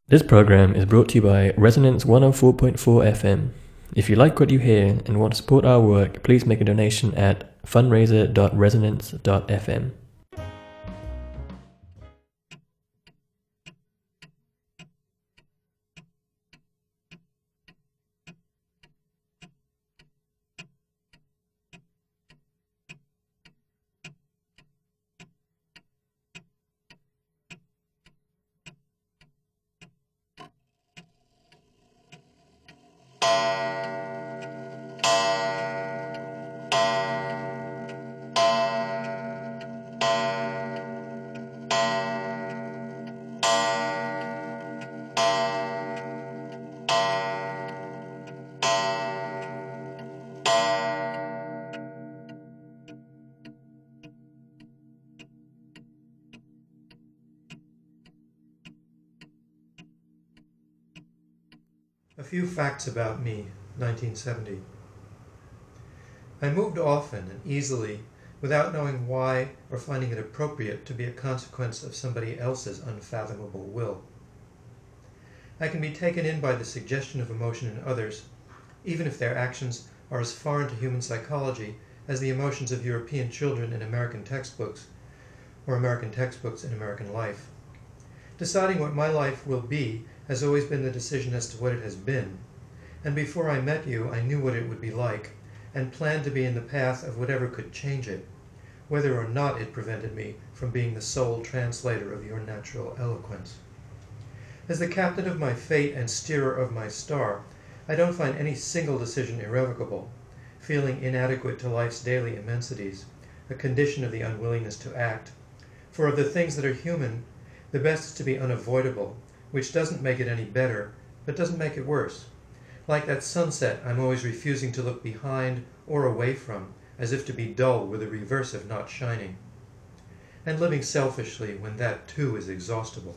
This program is brought to you by Resonance 104.4 FM. If you like what you hear and want to support our work, please make a donation at fundraiser.resonance.fm. A few facts about me, 1970. I moved often and easily without knowing why or finding it appropriate to be a consequence of somebody else's unfathomable will. I can be taken in by the suggestion of emotion in others, even if their actions are as foreign to human psychology as the emotions of European children in American textbooks or American textbooks in American life. Deciding what my life will be has always been the decision as to what it has been, and before I met you I knew what it would be like, and planned to be in the path of whatever could change it, whether or not it prevented me from being the sole translator of your natural eloquence. As the captain of my fate and steerer of my star, I don't find any single decision irrevocable, feeling inadequate to life's daily immensities, a condition of the unwillingness to act. For of the things that are human, the best is to be unavoidable, which doesn't make it any better, but doesn't make it worse. Like that sunset I'm always refusing to look behind or away from, as if to be dull were the reverse of not shining. And living selfishly when that too is exhaustible.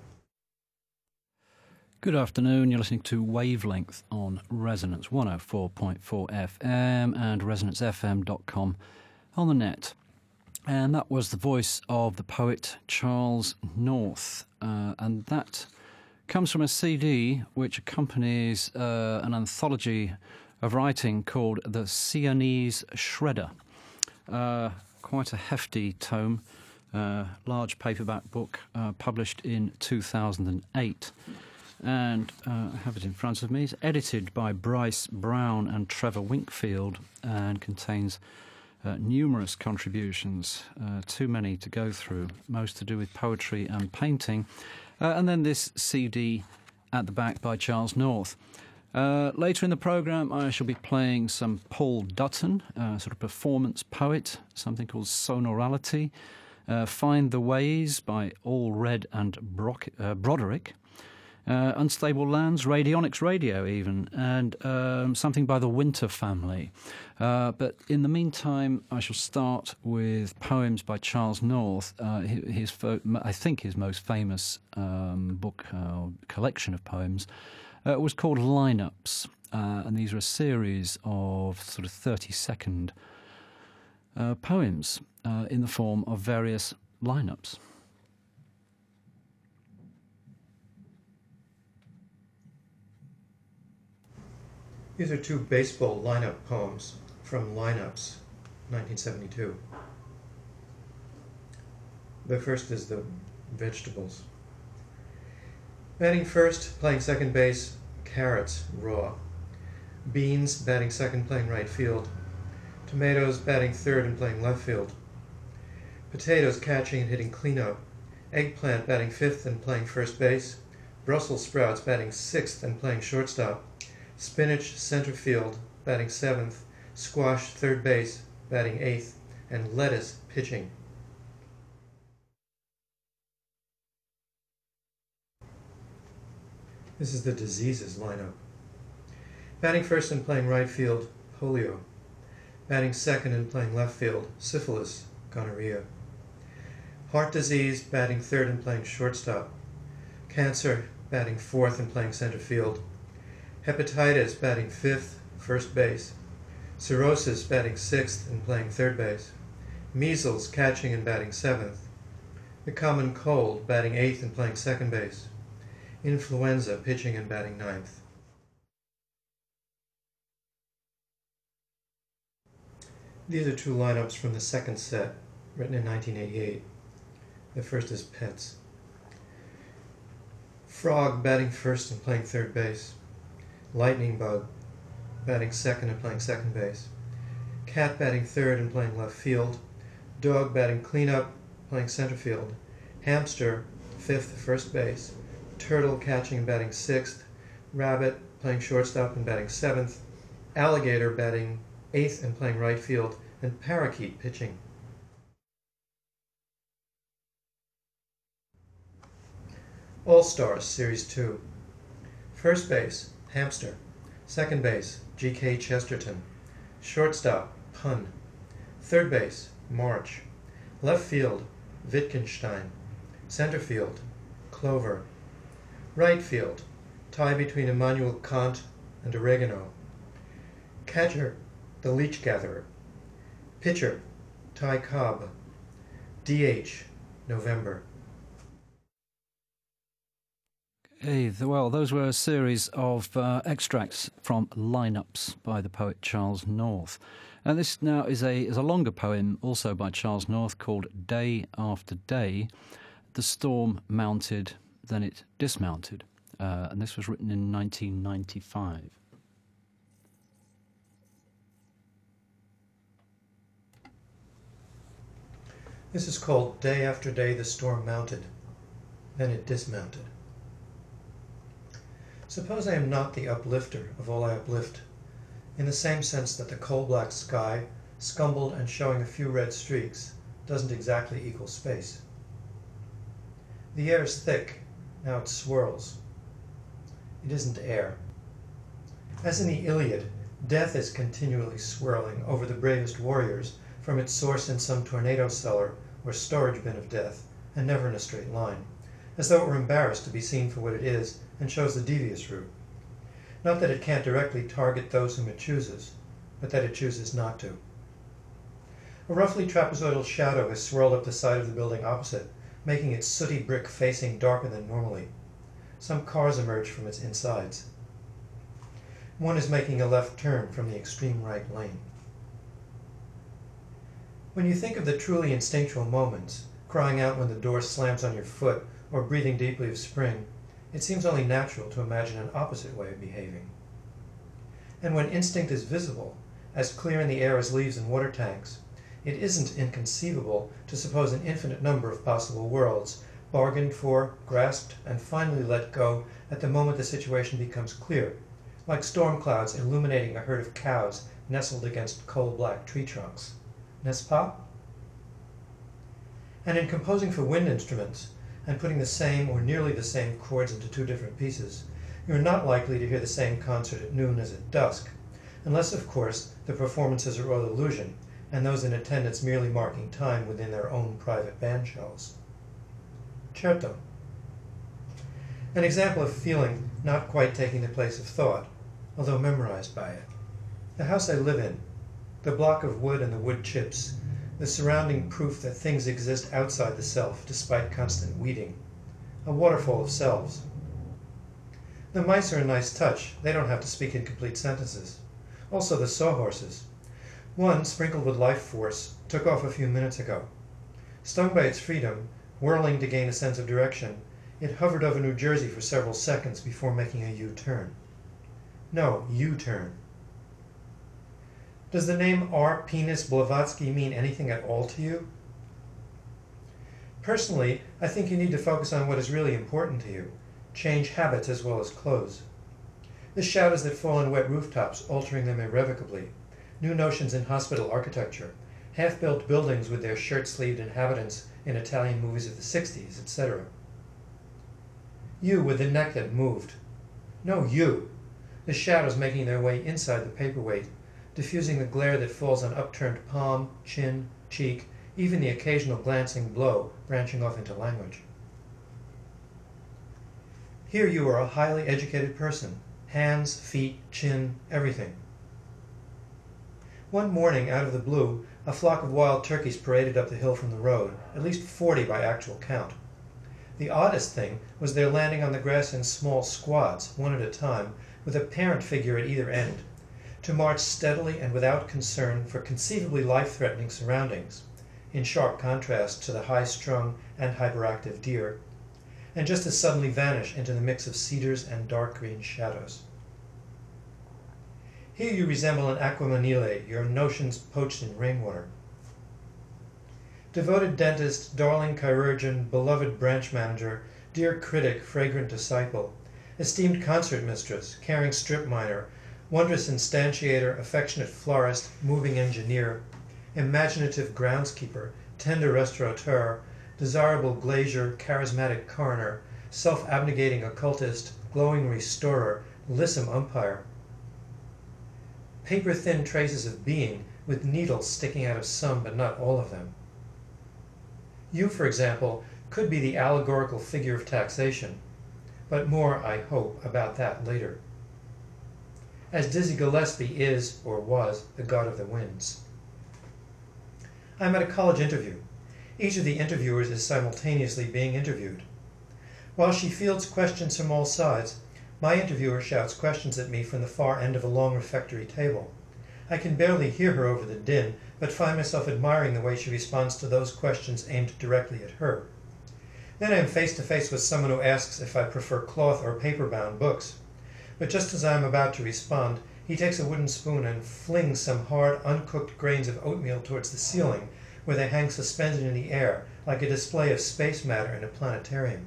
Good afternoon, you're listening to Wavelength on Resonance 104.4 FM and resonancefm.com on the net. And that was the voice of the poet Charles North, and that comes from a CD which accompanies an anthology of writing called The Siamese Shredder. Quite a hefty tome, large paperback book, published in 2008. And I have it in front of me. It's edited by Bryce Brown and Trevor Winkfield and contains numerous contributions, too many to go through, most to do with poetry and painting. And then this CD at the back by Charles North. Later in the programme, I shall be playing some Paul Dutton, sort of performance poet, something called Sonorality, Find the Ways by All Red and Broderick, Unstable Lands, Radionics Radio even, and something by the Winter Family. But in the meantime, I shall start with poems by Charles North. I think his most famous book, collection of poems, was called Lineups, and these are a series of sort of 30-second poems in the form of various lineups. These are two baseball lineup poems from Lineups, 1972. The first is the vegetables. Batting first, playing second base, carrots, raw. Beans, batting second, playing right field. Tomatoes, batting third and playing left field. Potatoes, catching and hitting cleanup. Eggplant, batting fifth and playing first base. Brussels sprouts, batting sixth and playing shortstop. Spinach, center field, batting seventh. Squash, third base, batting eighth. And lettuce, pitching. This is the diseases lineup. Batting first and playing right field, polio. Batting second and playing left field, syphilis, gonorrhea. Heart disease, batting third and playing shortstop. Cancer, batting fourth and playing center field. Hepatitis, batting fifth, first base. Cirrhosis, batting sixth and playing third base. Measles, catching and batting seventh. The common cold, batting eighth and playing second base. Influenza, pitching and batting ninth. These are two lineups from the second set, written in 1988. The first is Pets. Frog batting first and playing third base. Lightning Bug batting second and playing second base. Cat batting third and playing left field. Dog batting cleanup, playing center field. Hamster fifth, first base. Turtle catching and batting sixth. Rabbit playing shortstop and batting seventh. Alligator batting eighth and playing right field. And Parakeet pitching. All-Stars, Series 2. First base, Hamster. Second base, G.K. Chesterton. Shortstop, Pun. Third base, March. Left field, Wittgenstein. Center field, Clover. Right field, tie between Immanuel Kant and Oregano. Catcher, the Leech Gatherer. Pitcher, Ty Cobb. DH, November. Well, those were a series of extracts from lineups by the poet Charles North. And this now is a longer poem also by Charles North called Day After Day. The storm mounted, then it dismounted. And this was written in 1995. This is called Day After Day the Storm Mounted, then it dismounted. Suppose I am not the uplifter of all I uplift, in the same sense that the coal-black sky, scumbled and showing a few red streaks, doesn't exactly equal space. The air is thick, now it swirls. It isn't air. As in the Iliad, death is continually swirling over the bravest warriors from its source in some tornado cellar or storage bin of death, and never in a straight line, as though it were embarrassed to be seen for what it is and chose the devious route. Not that it can't directly target those whom it chooses, but that it chooses not to. A roughly trapezoidal shadow has swirled up the side of the building opposite, making its sooty brick facing darker than normally. Some cars emerge from its insides. One is making a left turn from the extreme right lane. When you think of the truly instinctual moments, crying out when the door slams on your foot or breathing deeply of spring, it seems only natural to imagine an opposite way of behaving. And when instinct is visible, as clear in the air as leaves in water tanks, it isn't inconceivable to suppose an infinite number of possible worlds, bargained for, grasped, and finally let go at the moment the situation becomes clear, like storm clouds illuminating a herd of cows nestled against coal-black tree trunks. N'est-ce pas? And in composing for wind instruments, and putting the same or nearly the same chords into two different pieces, you are not likely to hear the same concert at noon as at dusk, unless, of course, the performances are all illusion, and those in attendance merely marking time within their own private band shells. Certo. An example of feeling not quite taking the place of thought, although memorized by it. The house I live in, the block of wood and the wood chips, the surrounding proof that things exist outside the self despite constant weeding, a waterfall of selves. The mice are a nice touch, they don't have to speak in complete sentences. Also the sawhorses. One, sprinkled with life force, took off a few minutes ago. Stung by its freedom, whirling to gain a sense of direction, it hovered over New Jersey for several seconds before making a U-turn. No, U-turn. Does the name R. Penis Blavatsky mean anything at all to you? Personally, I think you need to focus on what is really important to you. Change habits as well as clothes. The shadows that fall on wet rooftops, altering them irrevocably. New notions in hospital architecture. Half-built buildings with their shirt-sleeved inhabitants in Italian movies of the 60s, etc. You with the neck that moved. No, you. The shadows making their way inside the paperweight, diffusing the glare that falls on upturned palm, chin, cheek, even the occasional glancing blow branching off into language. Here you are a highly educated person. Hands, feet, chin, everything. One morning, out of the blue, a flock of wild turkeys paraded up the hill from the road, at least 40 by actual count. The oddest thing was their landing on the grass in small squads, one at a time, with a parent figure at either end, to march steadily and without concern for conceivably life-threatening surroundings, in sharp contrast to the high-strung and hyperactive deer, and just as suddenly vanish into the mix of cedars and dark green shadows. Here you resemble an aquamanile, your notions poached in rainwater. Devoted dentist, darling chirurgeon, beloved branch manager, dear critic, fragrant disciple, esteemed concert mistress, caring strip miner, wondrous instantiator, affectionate florist, moving engineer, imaginative groundskeeper, tender restaurateur, desirable glazier, charismatic coroner, self-abnegating occultist, glowing restorer, lissom umpire. Paper-thin traces of being, with needles sticking out of some but not all of them. You, for example, could be the allegorical figure of taxation, but more, I hope, about that later. As Dizzy Gillespie is, or was, the god of the winds. I'm at a college interview. Each of the interviewers is simultaneously being interviewed. While she fields questions from all sides, my interviewer shouts questions at me from the far end of a long refectory table. I can barely hear her over the din, but find myself admiring the way she responds to those questions aimed directly at her. Then I am face to face with someone who asks if I prefer cloth or paper-bound books. But just as I am about to respond, he takes a wooden spoon and flings some hard, uncooked grains of oatmeal towards the ceiling, where they hang suspended in the air, like a display of space matter in a planetarium.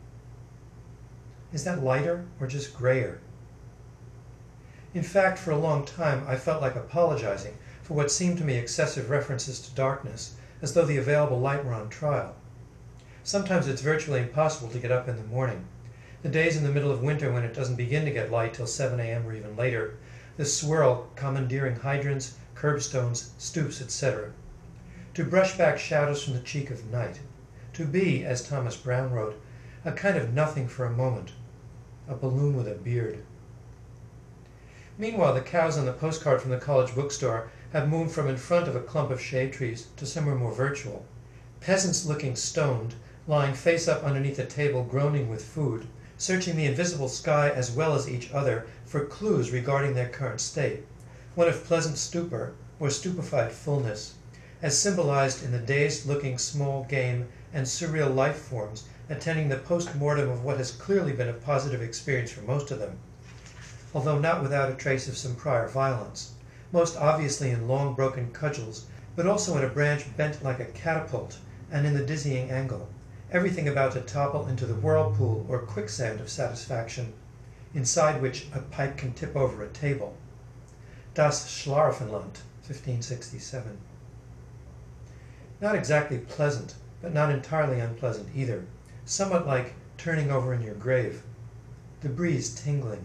Is that lighter or just grayer? In fact, for a long time I felt like apologizing for what seemed to me excessive references to darkness, as though the available light were on trial. Sometimes it's virtually impossible to get up in the morning. The days in the middle of winter when it doesn't begin to get light till 7 a.m. or even later, the swirl commandeering hydrants, curbstones, stoops, etc. To brush back shadows from the cheek of night. To be, as Thomas Brown wrote, a kind of nothing for a moment. A balloon with a beard. Meanwhile, the cows on the postcard from the college bookstore have moved from in front of a clump of shade trees to somewhere more virtual. Peasants looking stoned, lying face up underneath a table groaning with food, searching the invisible sky as well as each other for clues regarding their current state, one of pleasant stupor or stupefied fullness, as symbolized in the dazed-looking small game and surreal life forms attending the post-mortem of what has clearly been a positive experience for most of them, although not without a trace of some prior violence, most obviously in long broken cudgels, but also in a branch bent like a catapult and in the dizzying angle, everything about to topple into the whirlpool or quicksand of satisfaction, inside which a pipe can tip over a table. Das Schlaraffenland, 1567. Not exactly pleasant, but not entirely unpleasant either, somewhat like turning over in your grave, the breeze tingling.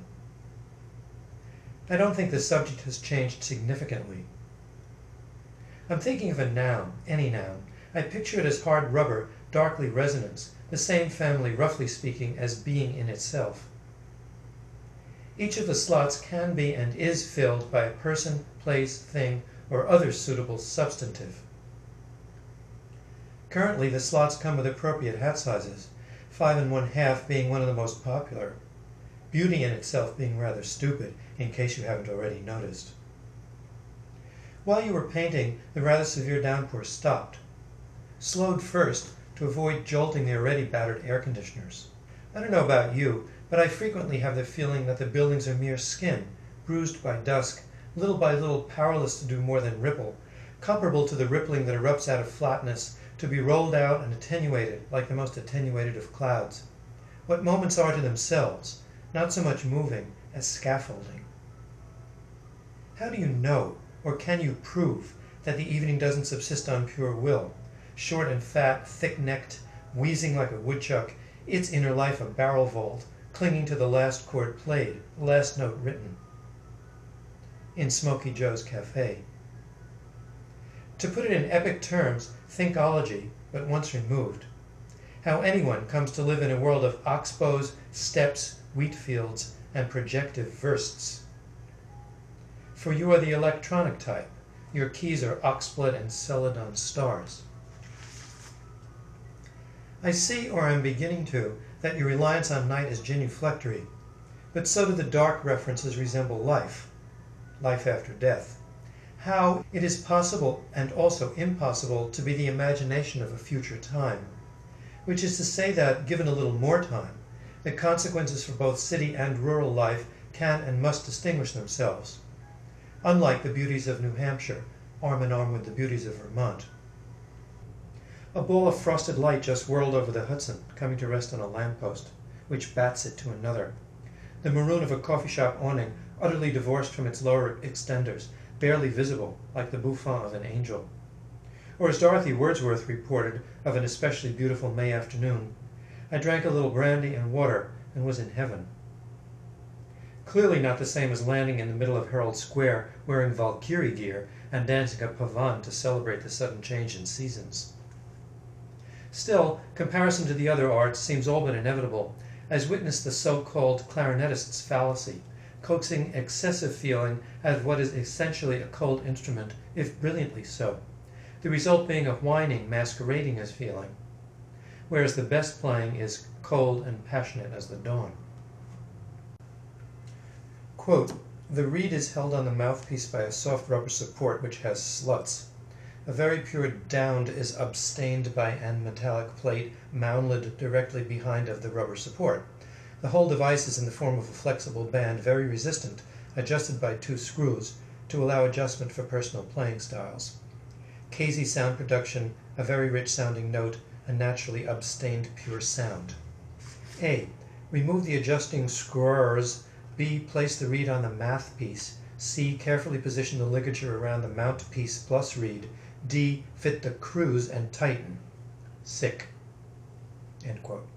I don't think the subject has changed significantly. I'm thinking of a noun, any noun. I picture it as hard rubber, darkly resonance, the same family, roughly speaking, as being in itself. Each of the slots can be and is filled by a person, place, thing, or other suitable substantive. Currently, the slots come with appropriate hat sizes, 5 1/2 being one of the most popular, beauty in itself being rather stupid, in case you haven't already noticed. While you were painting, the rather severe downpour stopped. Slowed first to avoid jolting the already battered air conditioners. I don't know about you, but I frequently have the feeling that the buildings are mere skin, bruised by dusk, little by little powerless to do more than ripple, comparable to the rippling that erupts out of flatness, to be rolled out and attenuated like the most attenuated of clouds. What moments are to themselves, not so much moving as scaffolding. How do you know, or can you prove, that the evening doesn't subsist on pure will, short and fat, thick-necked, wheezing like a woodchuck, its inner life a barrel vault, clinging to the last chord played, the last note written? In Smokey Joe's Cafe. To put it in epic terms, thinkology, but once removed. How anyone comes to live in a world of oxbows, steppes, wheat fields, and projective versts. For you are the electronic type. Your keys are oxblood and celadon stars. I see, or am beginning to, that your reliance on night is genuflectory, but so do the dark references resemble life, life after death. How it is possible and also impossible to be the imagination of a future time, which is to say that, given a little more time, the consequences for both city and rural life can and must distinguish themselves, unlike the beauties of New Hampshire, arm in arm with the beauties of Vermont. A ball of frosted light just whirled over the Hudson, coming to rest on a lamppost, which bats it to another. The maroon of a coffee shop awning, utterly divorced from its lower extenders, barely visible, like the bouffant of an angel. Or as Dorothy Wordsworth reported of an especially beautiful May afternoon, I drank a little brandy and water and was in heaven. Clearly not the same as landing in the middle of Herald Square wearing Valkyrie gear and dancing a pavane to celebrate the sudden change in seasons. Still, comparison to the other arts seems all but inevitable, as witness the so-called clarinetist's fallacy, coaxing excessive feeling out of what is essentially a cold instrument, if brilliantly so, the result being a whining masquerading as feeling, whereas the best playing is cold and passionate as the dawn. Quote, the reed is held on the mouthpiece by a soft rubber support which has sluts. A very pure dound is abstained by an metallic plate mounted directly behind of the rubber support. The whole device is in the form of a flexible band, very resistant, adjusted by 2 screws, to allow adjustment for personal playing styles. Casey sound production, a very rich sounding note, a naturally abstained pure sound. A. Remove the adjusting screws. B. Place the reed on the mouthpiece. C. Carefully position the ligature around the mouthpiece plus reed. D. Fit the cruise and tighten. Sick. End quote.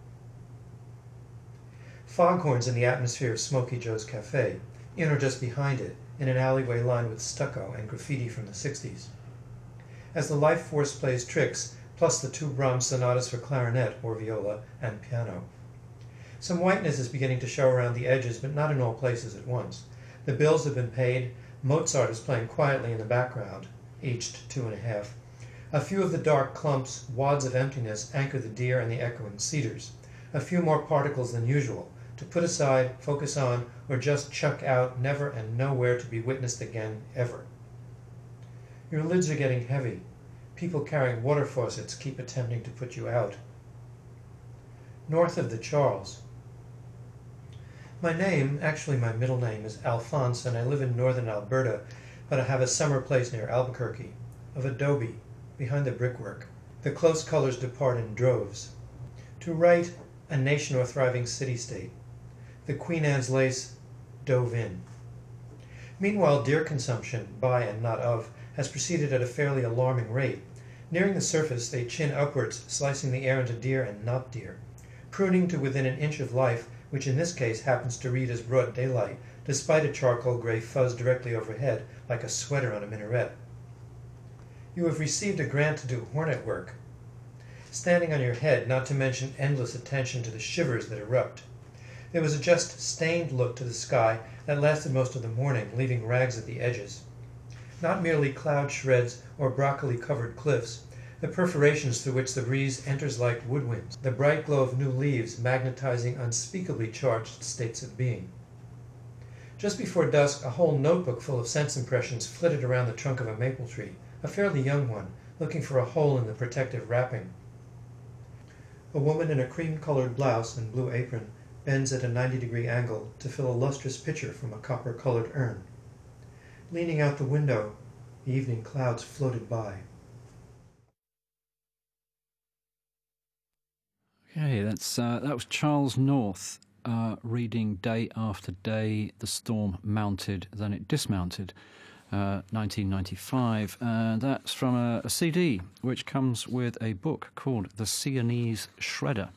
Foghorns in the atmosphere of Smoky Joe's Cafe, in or just behind it, in an alleyway lined with stucco and graffiti from the 60s. As the life force plays tricks, plus the 2 Brahms sonatas for clarinet or viola and piano. Some whiteness is beginning to show around the edges, but not in all places at once. The bills have been paid. Mozart is playing quietly in the background, aged 2.5. A few of the dark clumps, wads of emptiness, anchor the deer and the echoing cedars. A few more particles than usual, to put aside, focus on, or just chuck out, never and nowhere to be witnessed again, ever. Your lids are getting heavy. People carrying water faucets keep attempting to put you out. North of the Charles. My name, actually my middle name, is Alphonse, and I live in northern Alberta, but I have a summer place near Albuquerque, of adobe, behind the brickwork. The close colors depart in droves. To right, a nation or thriving city-state. The Queen Anne's lace dove in. Meanwhile, deer consumption, by and not of, has proceeded at a fairly alarming rate. Nearing the surface, they chin upwards, slicing the air into deer and not deer, pruning to within an inch of life, which in this case happens to read as broad daylight, despite a charcoal gray fuzz directly overhead, like a sweater on a minaret. You have received a grant to do hornet work, standing on your head, not to mention endless attention to the shivers that erupt. There was a just stained look to the sky that lasted most of the morning, leaving rags at the edges. Not merely cloud shreds or broccoli-covered cliffs, the perforations through which the breeze enters like woodwinds, the bright glow of new leaves magnetizing unspeakably charged states of being. Just before dusk, a whole notebook full of sense impressions flitted around the trunk of a maple tree, a fairly young one, looking for a hole in the protective wrapping. A woman in a cream-colored blouse and blue apron bends at a 90-degree angle to fill a lustrous pitcher from a copper-colored urn. Leaning out the window, the evening clouds floated by. Okay, that was Charles North reading Day After Day. The storm mounted, then it dismounted. 1995, and that's from a CD which comes with a book called The Siamese Shredder.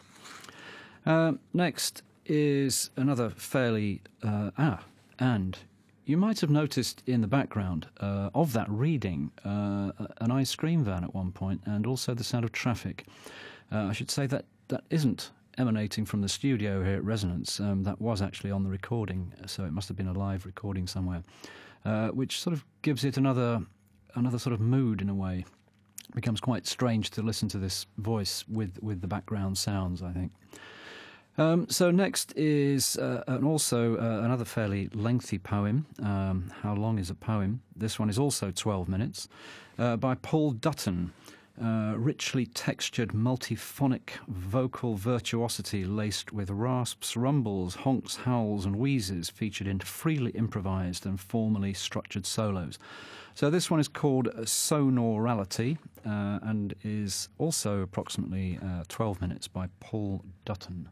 Next is another fairly and you might have noticed in the background of that reading an ice cream van at one point, and also the sound of traffic. I should say that isn't emanating from the studio here at Resonance. That was actually on the recording, so it must have been a live recording somewhere, which sort of gives it another sort of mood in a way. It becomes quite strange to listen to this voice with the background sounds, I think. So next is another fairly lengthy poem. How long is a poem? This one is also 12 minutes, by Paul Dutton. Richly textured, multiphonic vocal virtuosity laced with rasps, rumbles, honks, howls and wheezes featured in freely improvised and formally structured solos. So this one is called Sonorality and is also approximately 12 minutes by Paul Dutton.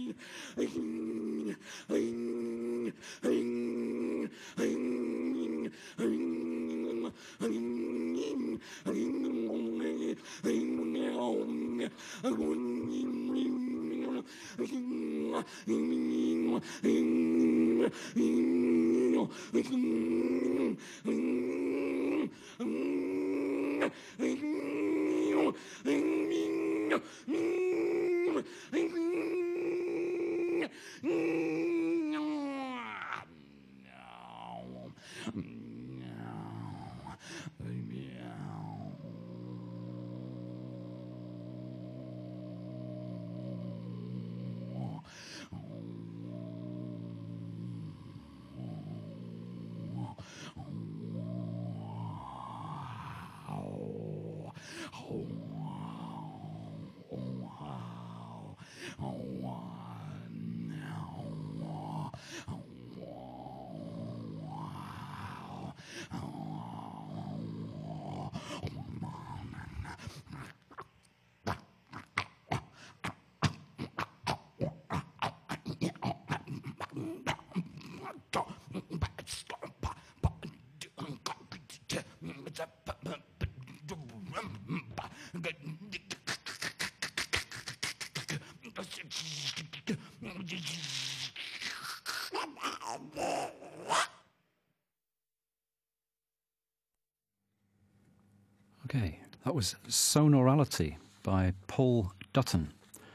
Okay, that was Sonorality by Paul Dutton.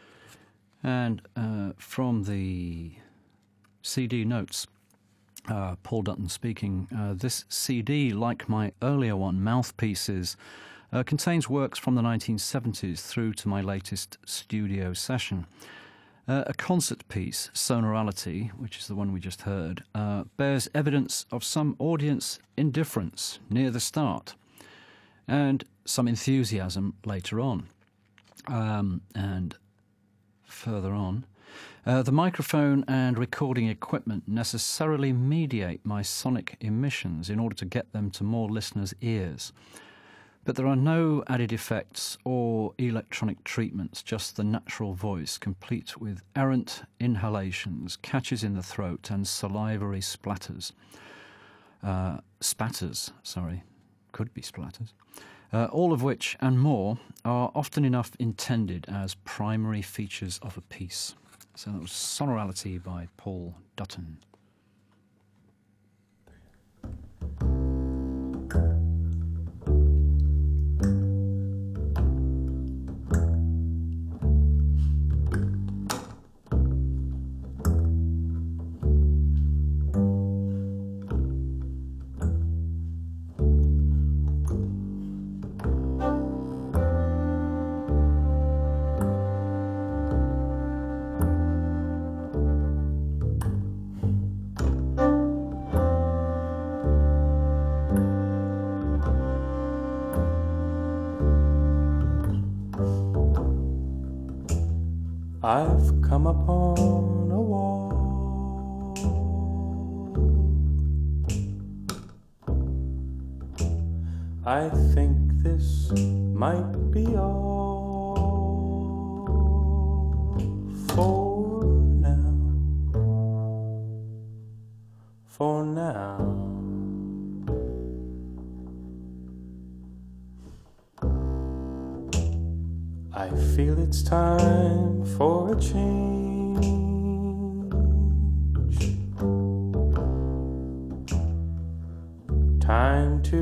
And from the CD notes, Paul Dutton speaking, this CD, like my earlier one, Mouthpieces, contains works from the 1970s through to my latest studio session. A concert piece, Sonorality, which is the one we just heard, bears evidence of some audience indifference near the start and some enthusiasm later on. And further on, the microphone and recording equipment necessarily mediate my sonic emissions in order to get them to more listeners' ears. But there are no added effects or electronic treatments, just the natural voice, complete with errant inhalations, catches in the throat, and salivary splatters. Could be splatters. All of which, and more, are often enough intended as primary features of a piece. So that was Sonorality by Paul Dutton. I've come upon a wall. I think this might be all for now. For now. I feel it's time for a change. Time to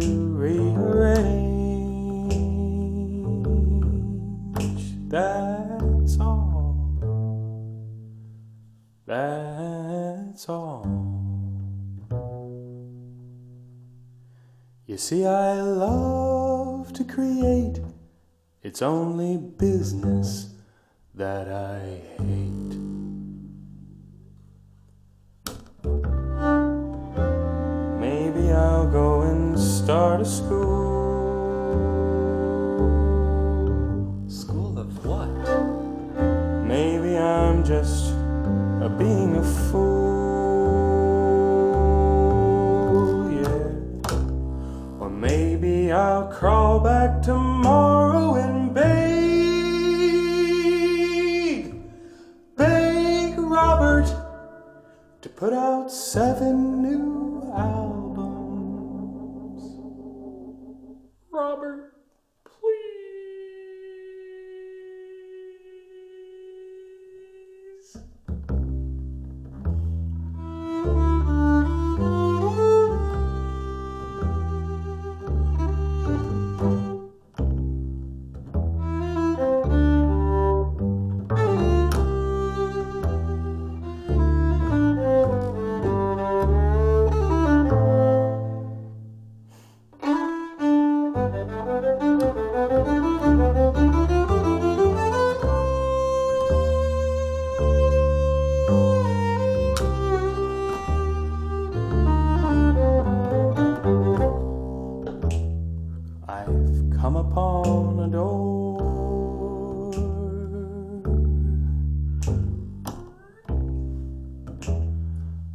rearrange. That's all. That's all. You see, I love to create. It's only business that I hate. Maybe I'll go and start a school. School of what? Maybe I'm just being a fool, yeah. Or maybe I'll crawl back tomorrow and beg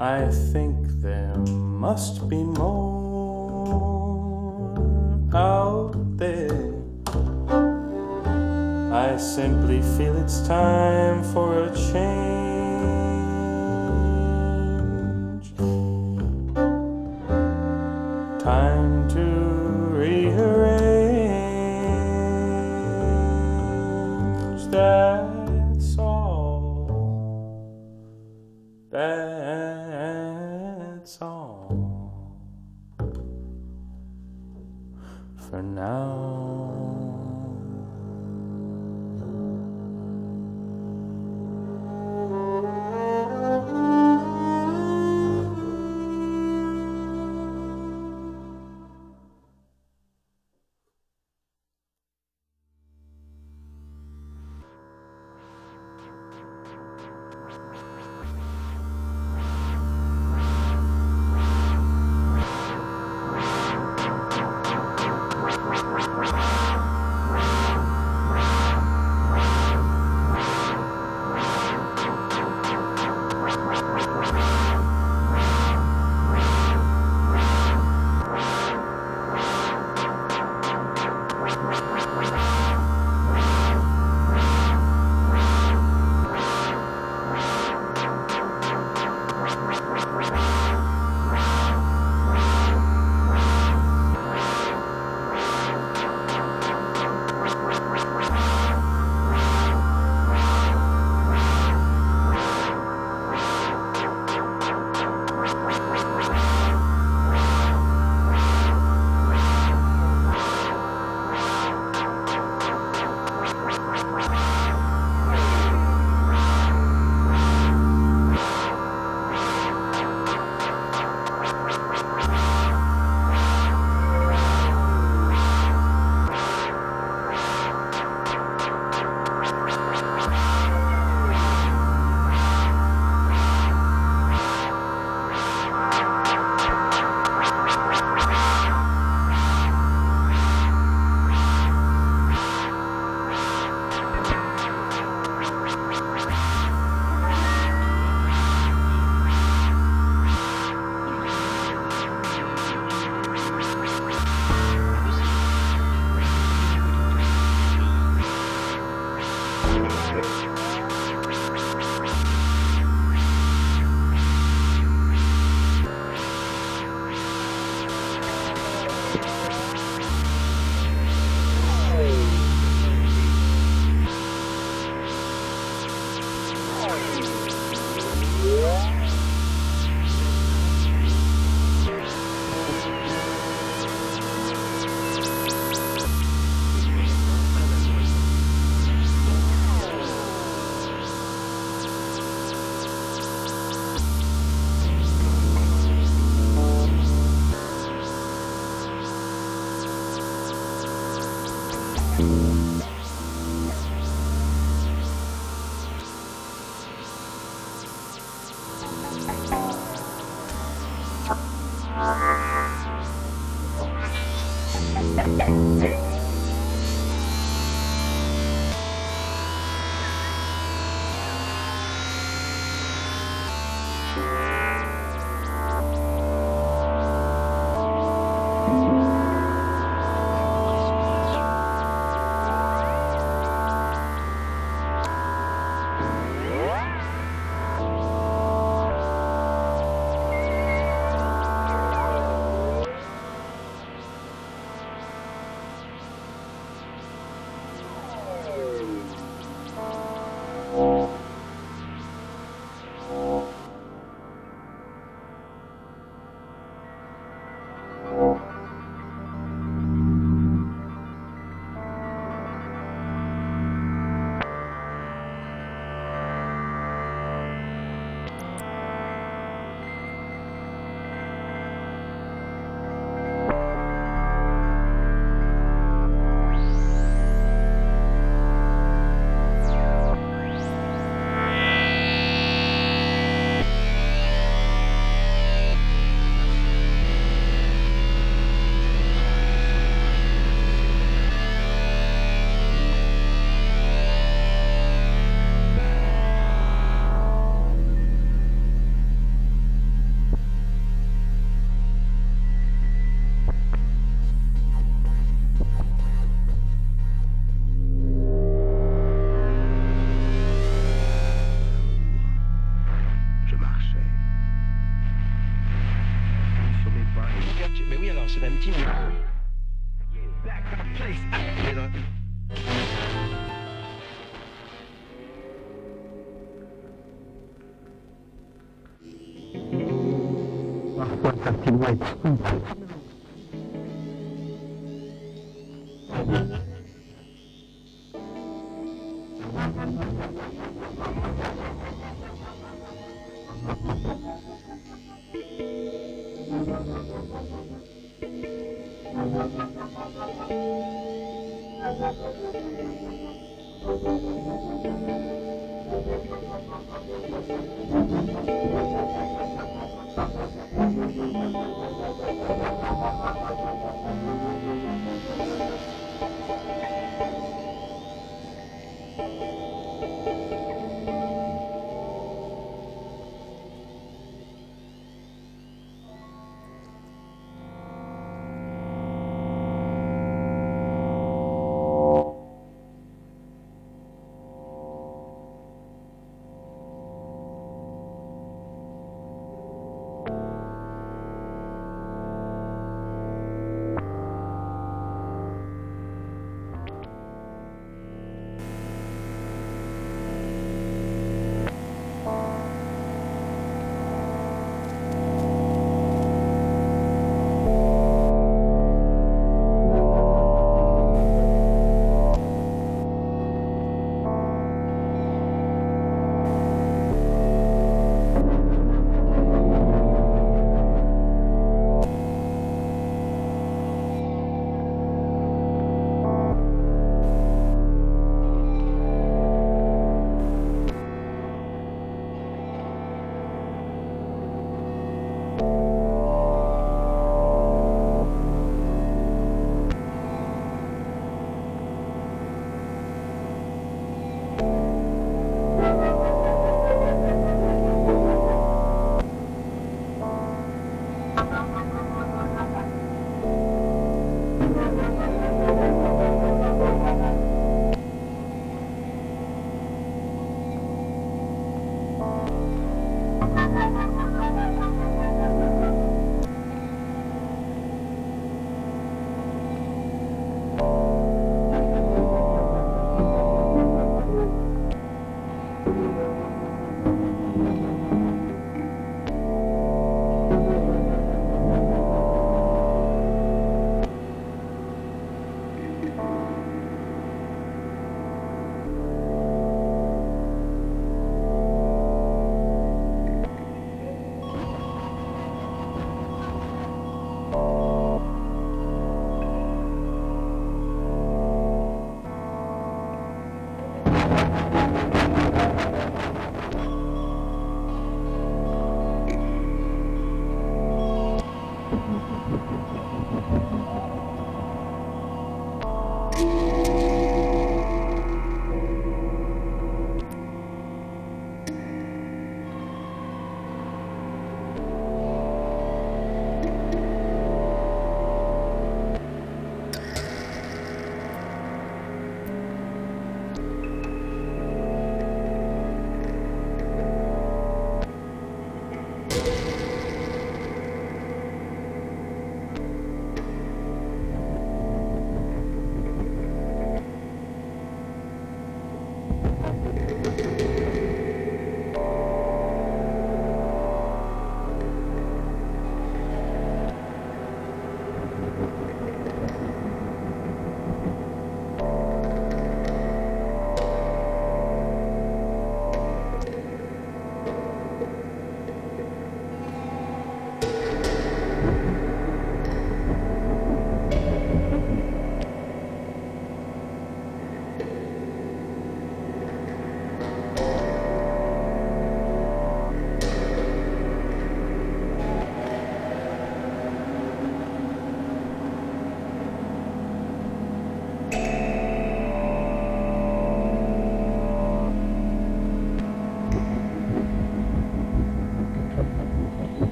I think there must be more out there. I simply feel it's time for a change. Time to rearrange. That's all. That's all. For now. respuesta silueta.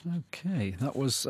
Okay, that was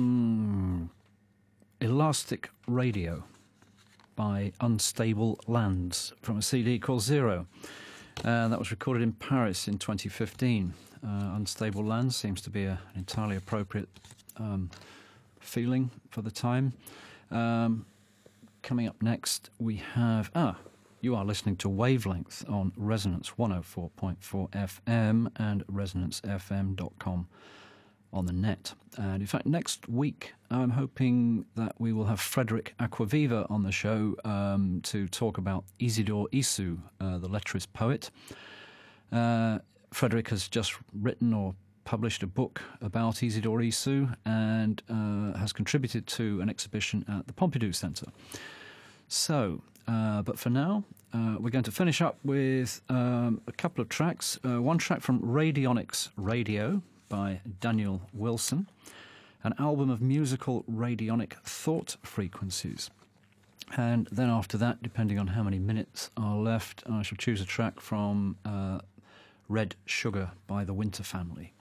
Elastic Radio by Unstable Lands from a CD called Zero. That was recorded in Paris in 2015. Unstable Lands seems to be an entirely appropriate feeling for the time. Coming up next, we have... you are listening to Wavelength on Resonance 104.4 FM and resonancefm.com on the net. And in fact, next week, I'm hoping that we will have Frederick Acquaviva on the show to talk about Isidore Isu, the lettrist poet. Frederick has just written or published a book about Isidore Isu and has contributed to an exhibition at the Pompidou Centre. So, but for now, we're going to finish up with a couple of tracks. One track from Radionics Radio by Daniel Wilson, an album of musical radionic thought frequencies. And then after that, depending on how many minutes are left, I shall choose a track from Red Sugar by the Winter Family.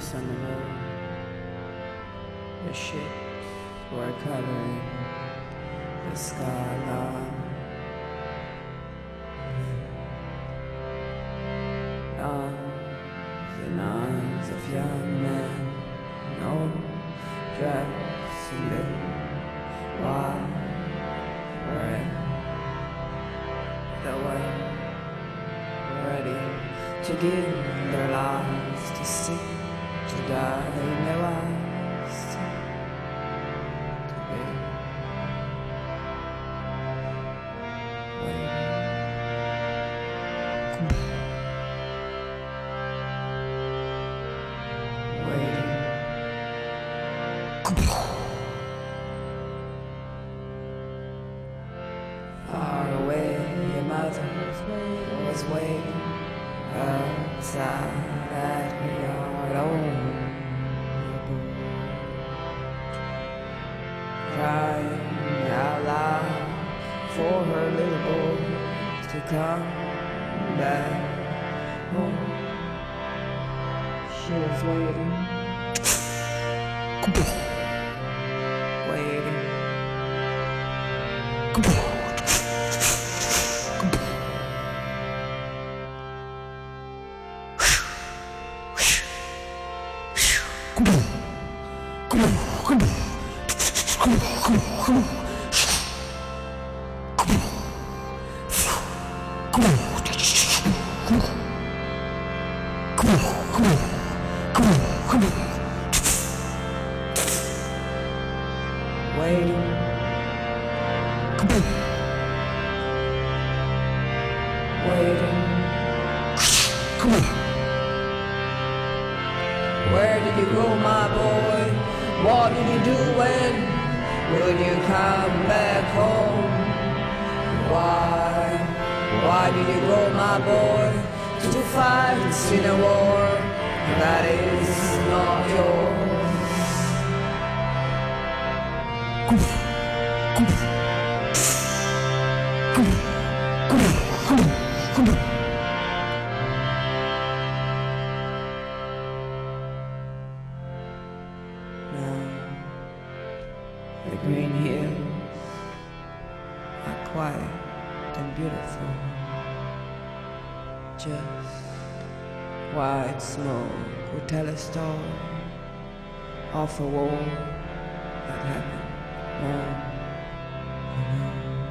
on the road. The ships were covering the skyline. Arms and arms of young men, no dress in blue, white, red. They were ready to give their lives, to seek, to die in their lives, to be waiting. Far away, your mother was waiting outside at her yard on the board, crying out loud for her little boy to come back home. She was waiting, waiting. Waiting. Waiting. Where did you go, my boy? What did you do when? Will you come back home? Why did you go, my boy, to fight in a war that is not yours? Now, the green hills are quiet and beautiful. Just white smoke would tell a story of a war that happened long ago.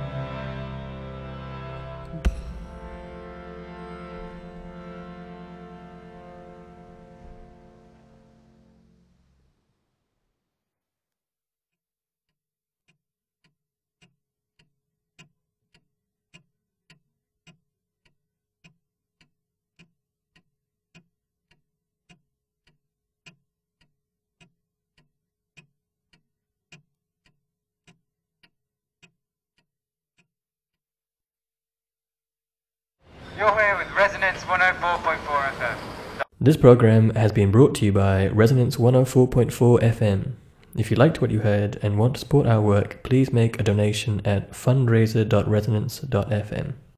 You're here with Resonance 104.4 FM. This program has been brought to you by Resonance 104.4 FM. If you liked what you heard and want to support our work, please make a donation at fundraiser.resonance.fm.